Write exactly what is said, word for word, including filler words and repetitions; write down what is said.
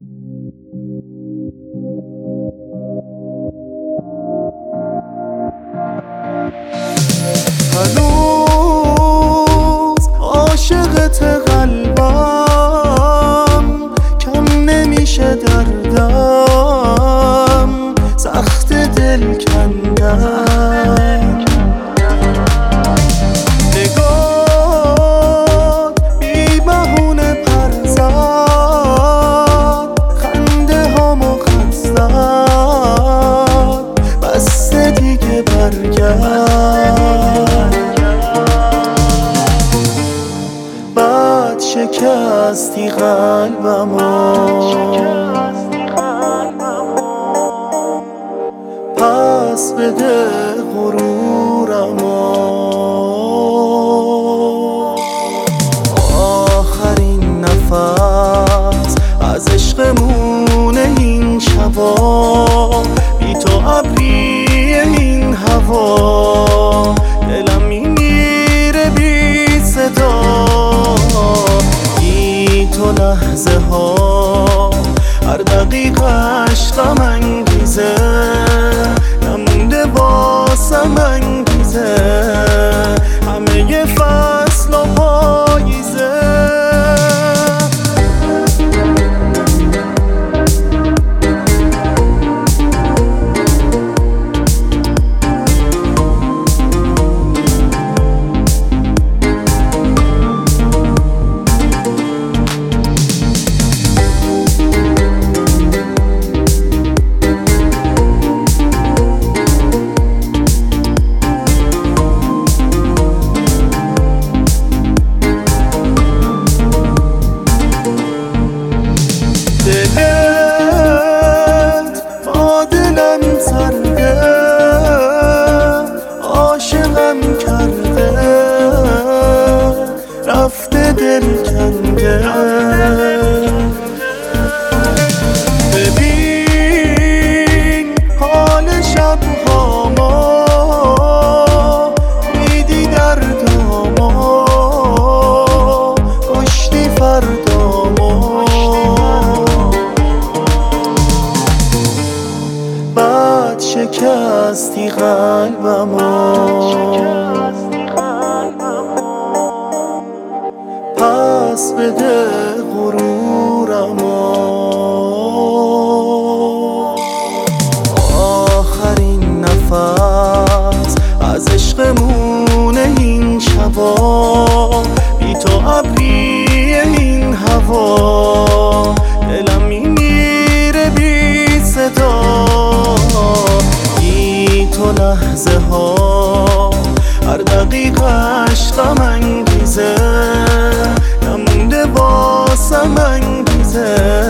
هنوز عاشقت قلبم، کم نمیشه دردم، سخت دل کندن. نگاه بی بهونه پر زد، خنده هامو خط زد، بس دیگه برگرد. بعد شکستی قلبمو، پس بده غرورمو. آخرین نفس از عشقمونه این شبا، بی تو ابری این هوا، دلم میمیره بی صدا. بی تو لحظه ها هر دقیقش غم انگیزه، نمونده واسم انگیزه همه فصل و پاییزه. دلت با دلم سرده، عاشقم کرده، رفته دل کنده. ببین حال شبهامو، دیدی دردامو، کشتی فردامو. بعد شکستی قلبمو، پس بده غرورمو. آخرین نفس از عشقمونه این شبا، بی تو ابری این هوا، دلم میمیره بی صدا. بی تو لحظه ها هر دقیقش غم انگیزه، نمونده واسم انگیزه